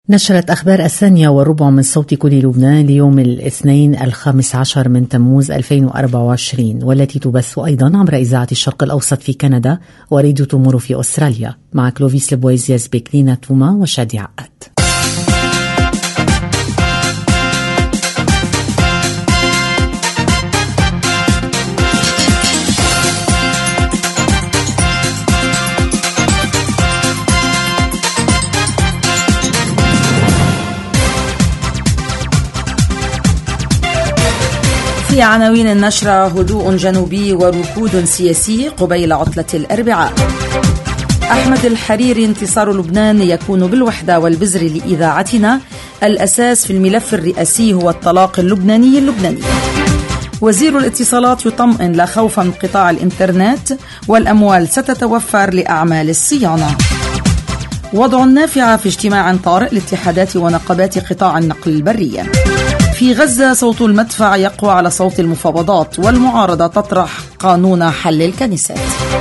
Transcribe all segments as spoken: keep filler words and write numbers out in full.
نشرت أخبار الثانية والربع من صوت كل لبنان ليوم الاثنين الخامس عشر من تموز ألفين وأربعة وعشرين، والتي تبث أيضا عبر إذاعة الشرق الأوسط في كندا وراديو تومورو في أستراليا، مع كلوفيس لبويزياس بكلينا توما وشادي عقاد. في عناوين النشرة: هدوء جنوبي وركود سياسي قبيل عطلة الأربعاء. أحمد الحريري: انتصار لبنان يكون بالوحدة والبزر لإذاعتنا، الأساس في الملف الرئاسي هو الطلاق اللبناني اللبناني. وزير الاتصالات يطمئن: لا خوف من قطاع الإنترنت والأموال ستتوفر لأعمال الصيانة. وضع النافعة في اجتماع طارئ لاتحادات ونقابات قطاع النقل البري. في غزة صوت المدفع يقوى على صوت المفاوضات، والمعارضة تطرح قانون حل الكنيسات.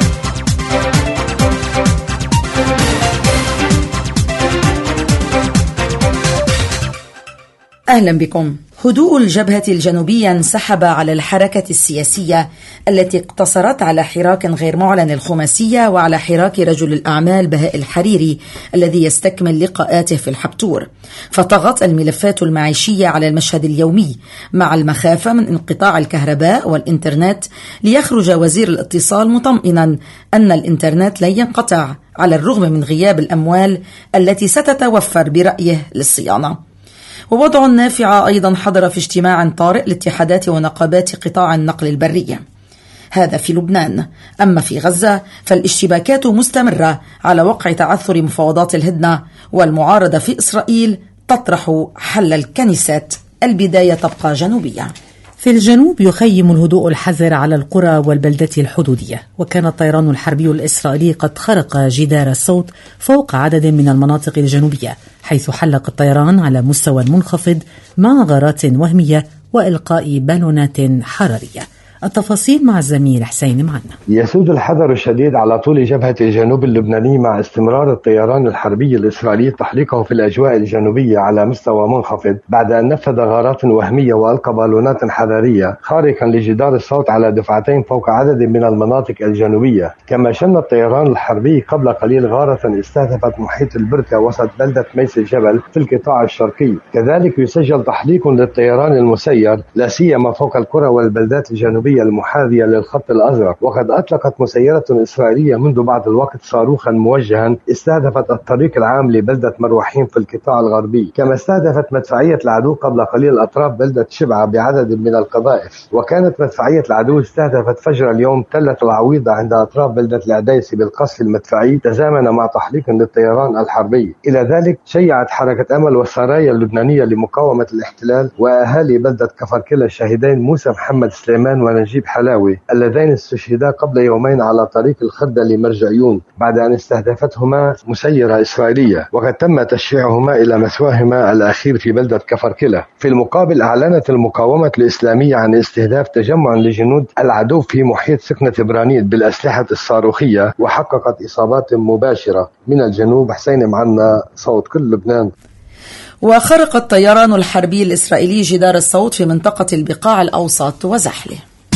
أهلا بكم. هدوء الجبهة الجنوبية انسحب على الحركة السياسية التي اقتصرت على حراك غير معلن الخماسية وعلى حراك رجل الأعمال بهاء الحريري الذي يستكمل لقاءاته في الحبتور، فطغت الملفات المعيشية على المشهد اليومي مع المخافة من انقطاع الكهرباء والإنترنت، ليخرج وزير الاتصال مطمئنا أن الإنترنت لن ينقطع على الرغم من غياب الأموال التي ستتوفر برأيه للصيانة. ووضع النافعة أيضا حضر في اجتماع طارئ لاتحادات ونقابات قطاع النقل البري. هذا في لبنان. أما في غزة فالاشتباكات مستمرة على وقع تعثر مفاوضات الهدنة، والمعارضة في إسرائيل تطرح حل الكنيسات. البداية تبقى جنوبية. في الجنوب يخيم الهدوء الحذر على القرى والبلدات الحدودية، وكان الطيران الحربي الإسرائيلي قد خرق جدار الصوت فوق عدد من المناطق الجنوبية، حيث حلق الطيران على مستوى منخفض مع غارات وهمية وإلقاء بالونات حرارية. التفاصيل مع الزميل حسين معنا. يسود الحذر الشديد على طول جبهة الجنوب اللبناني مع استمرار الطيران الحربي الإسرائيلي تحليقه في الأجواء الجنوبية على مستوى منخفض بعد أن نفذ غارات وهمية وألقى بالونات حرارية خارقا لجدار الصوت على دفعتين فوق عدد من المناطق الجنوبية. كما شن الطيران الحربي قبل قليل غارة استهدفت محيط البركة وسط بلدة ميس الجبل في القطاع الشرقي. كذلك يسجل تحليق للطيران المسير لا سيما فوق القرى والبلدات الجنوبية المحاذية للخط الأزرق. وقد أطلقت مسيرة إسرائيلية منذ بعض الوقت صاروخا موجها استهدفت الطريق العام لبلدة مروحين في القطاع الغربي. كما استهدفت مدفعية العدو قبل قليل أطراف بلدة شبعة بعدد من القذائف. وكانت مدفعية العدو استهدفت فجر اليوم تلة العويضة عند أطراف بلدة العديسي بالقصف المدفعي تزامن مع تحليق للطيران الحربي. إلى ذلك شيعت حركة أمل والسرايا اللبنانية لمقاومة الاحتلال وأهالي بلدة كفركلة الشهيدين موسى محمد سليمان ونجيب حلاوي اللذين استشهدا قبل يومين على طريق الخدة لمرجعيون بعد أن استهدفتهما مسيرة إسرائيلية، وقد تم تشييعهما إلى مثواهما الأخير في بلدة كفركلة. في المقابل أعلنت المقاومة الإسلامية عن استهداف تجمع لجنود العدو في محيط سكنة برانيت بالأسلحة الصاروخية، وحققت إصابات مباشرة. من الجنوب حسين معنا، صوت كل لبنان. وخرق الطيران الحربي الإسرائيلي جدار الصوت في منطقة البقاع الأوسط وزحله.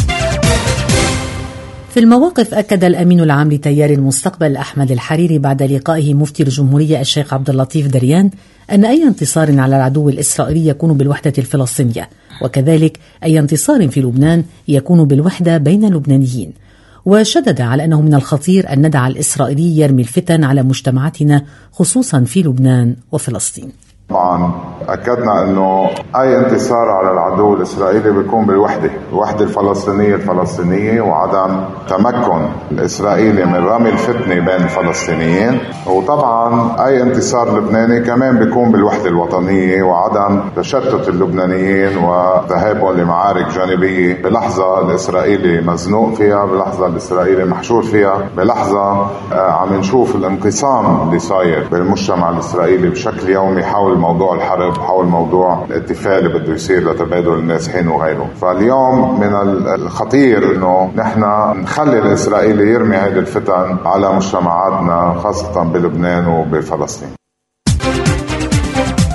في المواقف أكد الأمين العام لتيار المستقبل أحمد الحريري بعد لقائه مفتي الجمهورية الشيخ عبد اللطيف دريان أن أي انتصار على العدو الإسرائيلي يكون بالوحدة الفلسطينية، وكذلك أي انتصار في لبنان يكون بالوحدة بين اللبنانيين. وشدد على أنه من الخطير أن ندع الإسرائيلي يرمي الفتن على مجتمعاتنا خصوصا في لبنان وفلسطين. طبعا أكدنا أنه أي انتصار على العدو الإسرائيلي بيكون بالوحدة الوحدة الفلسطينية الفلسطينية وعدم تمكن الإسرائيلي من رمي الفتنة بين الفلسطينيين. وطبعا أي انتصار لبناني كمان بيكون بالوحدة الوطنية وعدم تشتت اللبنانيين وذهابهم لمعارك جانبية بلحظة الإسرائيلي مزنوق فيها، بلحظة الإسرائيلي محشور فيها، بلحظة عم نشوف الانقسام اللي صاير بالمجتمع الإسرائيلي بشكل يومي حول موضوع الحرب، حول موضوع الاتفاق اللي بده يصير لتبادل النازحين وغيره. فاليوم من الخطير انه نحن نخلي الاسرائيلي يرمي هذه الفتن على مجتمعاتنا خاصة بلبنان وبفلسطين.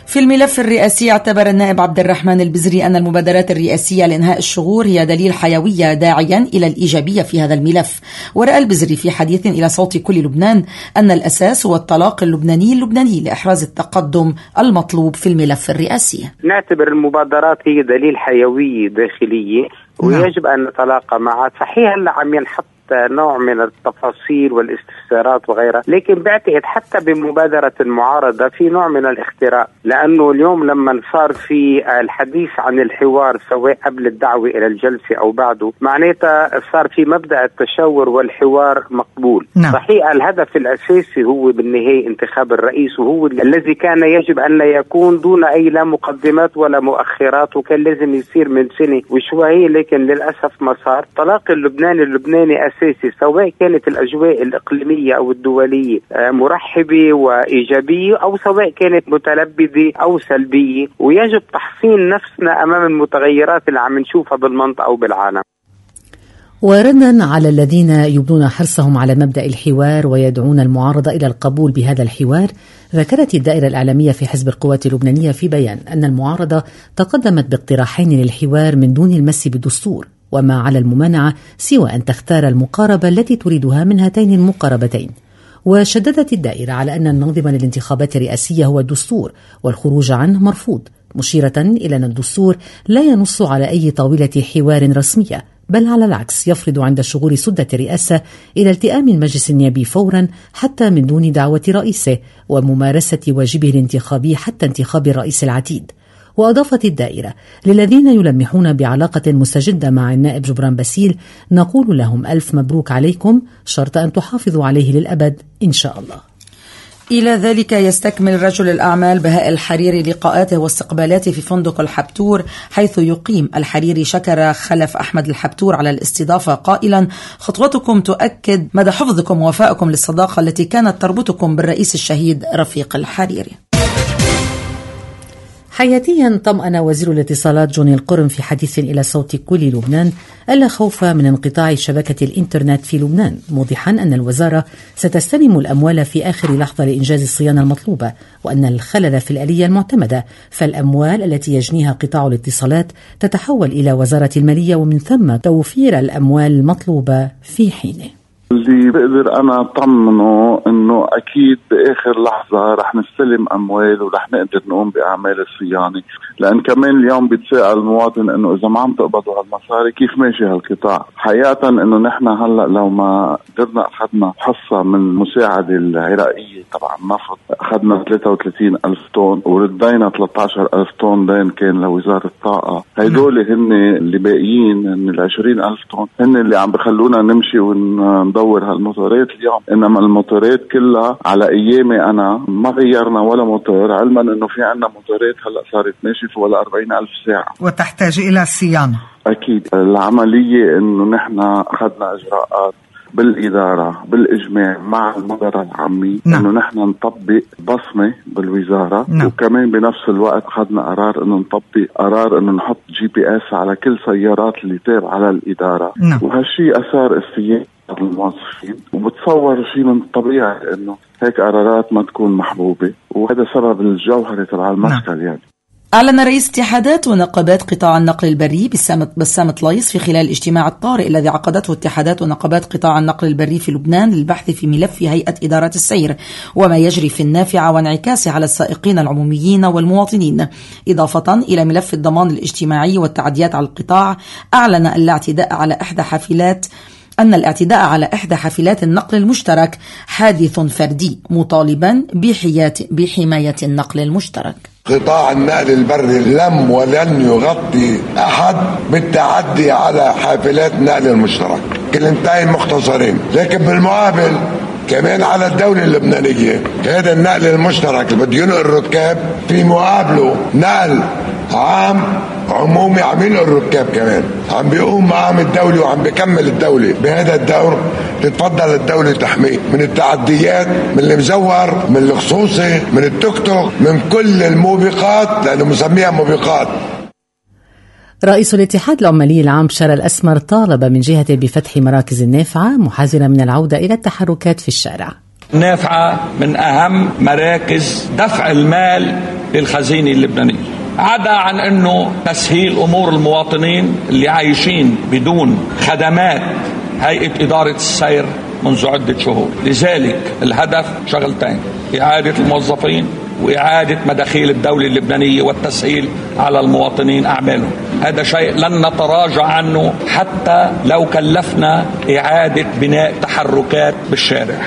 في الملف الرئاسي اعتبر النائب عبد الرحمن البزري أن المبادرات الرئاسية لإنهاء الشغور هي دليل حيوية داعيا إلى الإيجابية في هذا الملف. ورأى البزري في حديث إلى صوت كل لبنان أن الأساس هو الطلاق اللبناني اللبناني لإحراز التقدم المطلوب في الملف الرئاسي. نعتبر المبادرات هي دليل حيوية داخلية ويجب أن نتلاقى معها. صحيح هلا عم ينحط نوع من التفاصيل والاستفسارات وغيرها، لكن بعتقد حتى بمبادرة المعارضة في نوع من الاختراق، لأنه اليوم لما صار في الحديث عن الحوار سواء قبل الدعوة إلى الجلسة أو بعده، معناتها صار في مبدأ التشاور والحوار مقبول. نعم. صحيح الهدف الأساسي هو بالنهاية انتخاب الرئيس، وهو الذي كان يجب أن لا يكون دون أي لا مقدمات ولا مؤخرات، وكان لازم يصير من سنة وشوية، لكن للأسف ما صار. طلاق اللبناني اللبناني أساسي، سواء كانت الأجواء الإقليمية أو الدولية مرحبة وإيجابية أو سواء كانت متلبدة أو سلبية، ويجب تحصين نفسنا أمام المتغيرات اللي عم نشوفها بالمنطقة أو بالعالم. وردا على الذين يبدون حرصهم على مبدأ الحوار ويدعون المعارضة إلى القبول بهذا الحوار، ذكرت الدائرة الإعلامية في حزب القوات اللبنانية في بيان أن المعارضة تقدمت باقتراحين للحوار من دون المس بالدستور، وما على الممانعة سوى أن تختار المقاربة التي تريدها من هاتين المقاربتين. وشددت الدائرة على أن الناظم للانتخابات الرئاسية هو الدستور، والخروج عنه مرفوض، مشيرة إلى أن الدستور لا ينص على أي طاولة حوار رسمية، بل على العكس يفرض عند شغور سدة الرئاسة إلى التئام المجلس النيابي فورا حتى من دون دعوة رئيسه وممارسة واجبه الانتخابي حتى انتخاب الرئيس العتيد. وأضافت الدائرة: للذين يلمحون بعلاقة مستجدة مع النائب جبران باسيل نقول لهم ألف مبروك عليكم، شرط أن تحافظوا عليه للأبد إن شاء الله. إلى ذلك يستكمل رجل الأعمال بهاء الحريري لقاءاته واستقبالاته في فندق الحبتور، حيث يقيم. الحريري شكر خلف أحمد الحبتور على الاستضافة قائلا: خطوتكم تؤكد مدى حفظكم ووفائكم للصداقة التي كانت تربطكم بالرئيس الشهيد رفيق الحريري. حياتيا طمأن وزير الاتصالات جوني القرن في حديث إلى صوت كل لبنان ألا خوف من انقطاع شبكة الإنترنت في لبنان، موضحا أن الوزارة ستستلم الأموال في آخر لحظة لإنجاز الصيانة المطلوبة، وأن الخلل في الآلية المعتمدة، فالأموال التي يجنيها قطاع الاتصالات تتحول إلى وزارة المالية، ومن ثم توفير الأموال المطلوبة في حينه. اللي بقدر أنا أطمنه إنه أكيد بآخر لحظة رح نستلم أموال ورح نقدر نقوم بأعمال الصيانة، لأن كمان اليوم بيتساءل المواطن إنه إذا ما عم تقبضوا هالمصاري كيف ماشي هالقطاع. حقيقة إنه نحن هلأ لو ما قدرنا أخذنا حصة من المساعدة العراقية تبع النفط، أخذنا ثلاثة وثلاثين ألف طن وردينا ثلاثة عشر ألف طن دين كان لوزارة الطاقة. هيدول هن اللي باقيين، هن العشرين ألف طن هن اللي عم بخلونا نمشي ون دور هالموتورات اليوم. انما الموتورات كلها على ايامي انا ما غيرنا ولا موتور، علما انه في عنا موتورات هلا صارت ماشي في ولا أربعين ألف ساعة وتحتاج الى صيانة. اكيد العملية انه نحن اخذنا اجراءات بالإدارة بالإجماع مع المدراء العامي، نعم. إنه نحن نطبق بصمة بالوزارة، نعم. وكمان بنفس الوقت أخذنا قرار إنه نطبق قرار إنه نحط جي بي إس على كل سيارات اللي تابعة على الإدارة، نعم. وهالشي أثار استياء الموظفين، وبتصور شيء من الطبيعي إنه هيك قرارات ما تكون محبوبة، وهذا سبب الجوهري تبع المشكل، نعم. يعني أعلن رئيس اتحادات ونقابات قطاع النقل البري بسام طليس في خلال الاجتماع الطارئ الذي عقدته اتحادات ونقابات قطاع النقل البري في لبنان للبحث في ملف هيئة إدارة السير وما يجري في النافعة وانعكاسه على السائقين العموميين والمواطنين، إضافة إلى ملف الضمان الاجتماعي والتعديات على القطاع. أعلن الاعتداء على إحدى حافلات أن الاعتداء على إحدى حافلات النقل المشترك حادث فردي، مطالبا بحماية النقل المشترك. قطاع النقل البري لم ولن يغطي أحد بالتعدي على حافلات النقل المشترك، كلمتين مختصرين. لكن بالمقابل كمان على الدولة اللبنانية هذا النقل المشترك اللي بده ينقل الركاب في مقابله نقل عام عمومي عم ينقل الركاب، كمان عم بيقوم مقام الدولة وعم بيكمل الدولة بهذا الدور. تتفضل الدولة تحميه من التعديات، من المزور، من الخصوصي، من التوك توك، من كل الموبقات، لأنه مسميها موبقات. رئيس الاتحاد العمالي العام بشار الأسمر طالب من جهة بفتح مراكز النافعة، محذرا من العودة إلى التحركات في الشارع. النافعة من أهم مراكز دفع المال للخزينة اللبنانية، عدا عن أنه تسهيل أمور المواطنين اللي عايشين بدون خدمات هيئة إدارة السير منذ عدة شهور. لذلك الهدف شغلتين: إعادة الموظفين وإعادة مداخيل الدولة اللبنانية والتسهيل على المواطنين أعمالهم. هذا شيء لن نتراجع عنه حتى لو كلفنا إعادة بناء تحركات بالشارع.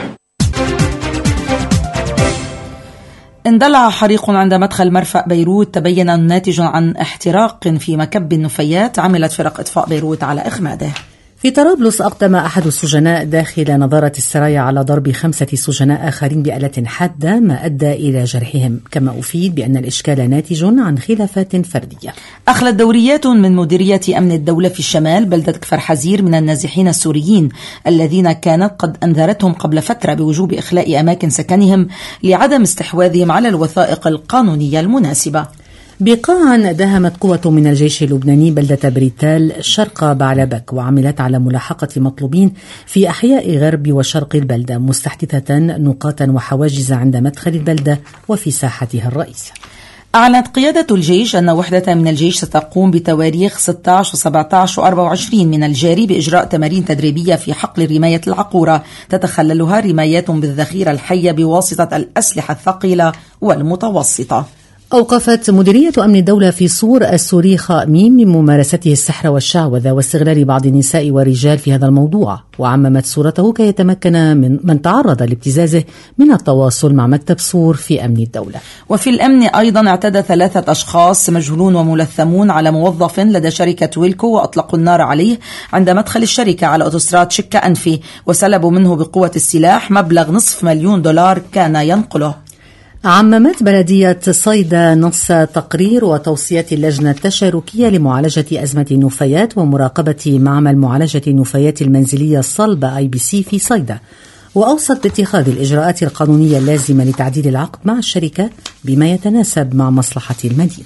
اندلع حريق عند مدخل مرفأ بيروت تبين أنه ناتج عن احتراق في مكب النفايات عملت فرق إطفاء بيروت على إخماده. في طرابلس أقدم أحد السجناء داخل نظارة السرايا على ضرب خمسة سجناء آخرين بآلة حادة ما أدى إلى جرحهم، كما أفيد بأن الإشكال ناتج عن خلافات فردية. أخلت دوريات من مديرية أمن الدولة في الشمال بلدة كفر حزير من النازحين السوريين الذين كانت قد أنذرتهم قبل فترة بوجوب إخلاء أماكن سكنهم لعدم استحواذهم على الوثائق القانونية المناسبة. بقاعا داهمت قوة من الجيش اللبناني بلدة بريتال شرق بعلبك، وعملت على ملاحقة مطلوبين في أحياء غرب وشرق البلدة، مستحدثة نقاطا وحواجز عند مدخل البلدة وفي ساحتها الرئيسة. أعلنت قيادة الجيش أن وحدة من الجيش ستقوم بتواريخ ستة عشر وسبعة عشر وأربعة وعشرين من الجاري بإجراء تمارين تدريبية في حقل رماية العقورة تتخللها رمايات بالذخيرة الحية بواسطة الأسلحة الثقيلة والمتوسطة. أوقفت مديرية أمن الدولة في صور السوري خائمين من ممارسته السحر والشعوذة واستغلال بعض النساء والرجال في هذا الموضوع، وعممت صورته كي يتمكن من من تعرض لابتزازه من التواصل مع مكتب صور في أمن الدولة. وفي الأمن أيضا اعتدى ثلاثة أشخاص مجهولون وملثمون على موظف لدى شركة ويلكو وأطلقوا النار عليه عند مدخل الشركة على أوتوستراد شكا أنفي، وسلبوا منه بقوة السلاح مبلغ نصف مليون دولار كان ينقله. عممت بلدية صيدا نص تقرير وتوصيات اللجنة التشاركية لمعالجة أزمة النفايات ومراقبة معمل معالجة النفايات المنزلية الصلبة آي بي سي في صيدا، وأوصت باتخاذ الإجراءات القانونية اللازمة لتعديل العقد مع الشركة بما يتناسب مع مصلحة المدينة.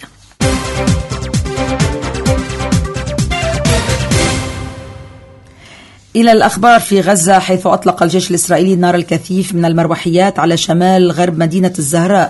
إلى الأخبار في غزة، حيث أطلق الجيش الإسرائيلي النار الكثيف من المروحيات على شمال غرب مدينة الزهراء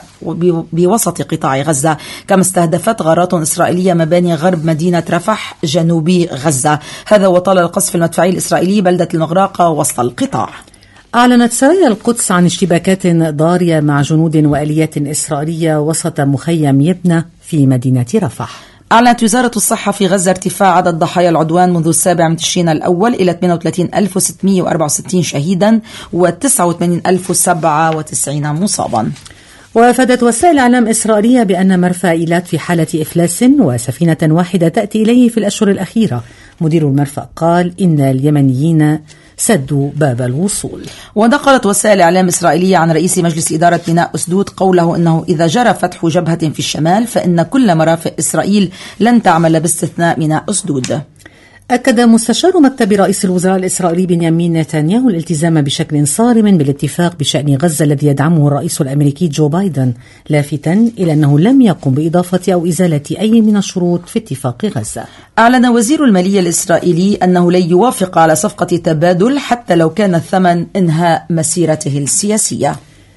بوسط قطاع غزة، كما استهدفت غارات إسرائيلية مباني غرب مدينة رفح جنوبي غزة. هذا وطال القصف المدفعي الإسرائيلي بلدة المغراقة وسط القطاع. أعلنت سرايا القدس عن اشتباكات ضارية مع جنود وآليات إسرائيلية وسط مخيم يبنى في مدينة رفح. أعلنت وزارة الصحة في غزة ارتفاع عدد ضحايا العدوان منذ السابع من تشرين الأول إلى ثمانية وثلاثين ألف وستمائة وأربعة وستين شهيدا وتسعة وثمانين ألف وسبعة وتسعين مصابا. وافدت وسائل إعلام إسرائيلية بأن مرفأ إيلات في حالة إفلاس وسفينة واحدة تأتي إليه في الأشهر الأخيرة. مدير المرفأ قال إن اليمنيين سدوا باب الوصول. ونقلت وسائل إعلام إسرائيلية عن رئيس مجلس إدارة ميناء أسدود قوله إنه إذا جرى فتح جبهة في الشمال فإن كل مرافق إسرائيل لن تعمل باستثناء ميناء أسدود. أكد مستشار مكتب رئيس الوزراء الإسرائيلي بنيامين نتنياهو الالتزام بشكل صارم بالاتفاق بشأن غزة الذي يدعمه الرئيس الأمريكي جو بايدن، لافتا إلى أنه لم يقم بإضافة أو إزالة أي من الشروط في اتفاق غزة. أعلن وزير المالية الإسرائيلي أنه لن يوافق على صفقة تبادل حتى لو كان الثمن إنهاء مسيرته السياسية.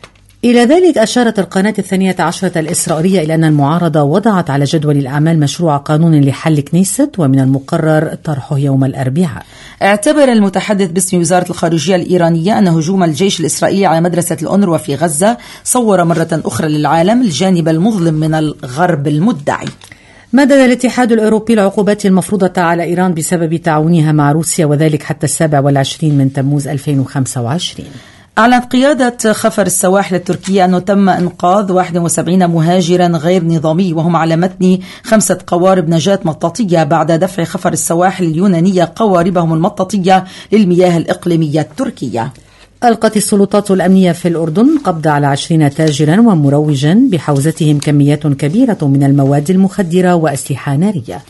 إلى ذلك أشارت القناة الثانية عشرة الإسرائيلية إلى أن المعارضة وضعت على جدول الأعمال مشروع قانون لحل كنيست ومن المقرر طرحه يوم الأربعاء. اعتبر المتحدث باسم وزارة الخارجية الإيرانية أن هجوم الجيش الإسرائيلي على مدرسة الأونروا في غزة صور مرة أخرى للعالم الجانب المظلم من الغرب المدعي. مدد الاتحاد الأوروبي العقوبات المفروضة على إيران بسبب تعاونها مع روسيا، وذلك حتى السابع والعشرين من تموز ألفين وخمسة وعشرين. أعلنت قيادة خفر السواحل التركية أنه تم إنقاذ واحد وسبعين مهاجرا غير نظامي وهم على متن خمسة قوارب نجاة مطاطية بعد دفع خفر السواحل اليونانية قواربهم المطاطية للمياه الإقليمية التركية. ألقت السلطات الأمنية في الأردن قبض على عشرين تاجرا ومروجا بحوزتهم كميات كبيرة من المواد المخدرة وأسلحة نارية.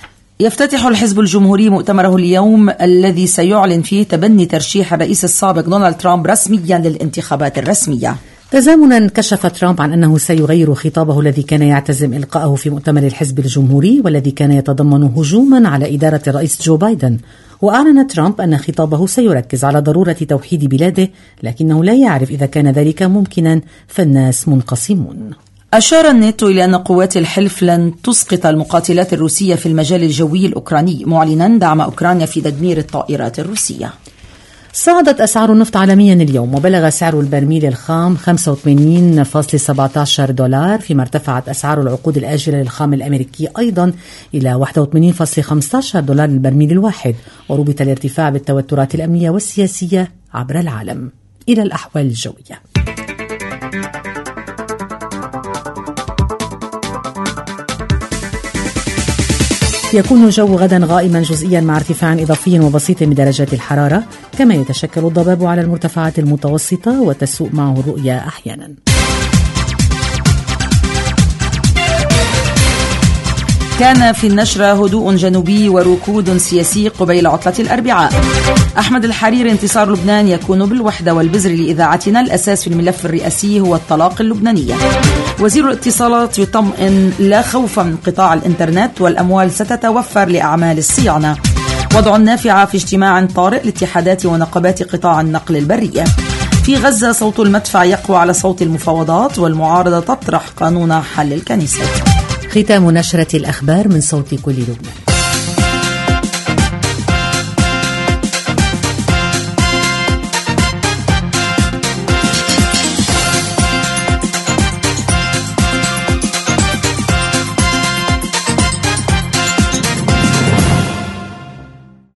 يفتتح الحزب الجمهوري مؤتمره اليوم الذي سيعلن فيه تبني ترشيح الرئيس السابق دونالد ترامب رسميا للانتخابات الرسمية. تزامنا كشف ترامب عن أنه سيغير خطابه الذي كان يعتزم إلقاءه في مؤتمر الحزب الجمهوري والذي كان يتضمن هجوما على إدارة الرئيس جو بايدن. وأعلن ترامب أن خطابه سيركز على ضرورة توحيد بلاده، لكنه لا يعرف إذا كان ذلك ممكنا فالناس منقسمون. أشار الناتو إلى أن قوات الحلف لن تسقط المقاتلات الروسية في المجال الجوي الأوكراني، معلنا دعم أوكرانيا في تدمير الطائرات الروسية. صعدت أسعار النفط عالميا اليوم، وبلغ سعر البرميل الخام خمسة وثمانين فاصلة سبعة عشر دولار، فيما ارتفعت أسعار العقود الآجلة للخام الأمريكي أيضا إلى واحد وثمانين فاصلة خمسة عشر دولار للبرميل الواحد، وربط الارتفاع بالتوترات الأمنية والسياسية عبر العالم. إلى الأحوال الجوية. يكون الجو غدا غائما جزئيا مع ارتفاع إضافي وبسيط بدرجات الحرارة، كما يتشكل الضباب على المرتفعات المتوسطة وتسوء معه الرؤية أحيانا. كان في النشرة هدوء جنوبي وركود سياسي قبيل عطلة الأربعاء. أحمد الحريري: انتصار لبنان يكون بالوحدة. والبزر لإذاعتنا: الأساس في الملف الرئاسي هو الطلاق اللبنانية. وزير الاتصالات يطمئن: لا خوف من قطاع الإنترنت والأموال ستتوفر لأعمال الصيانة. وضع النافعة في اجتماع طارئ لاتحادات ونقابات قطاع النقل البرية. في غزة: صوت المدفع يقوى على صوت المفاوضات، والمعارضة تطرح قانون حل الكنيسة. ختام نشرة الأخبار من صوت كل لبنان.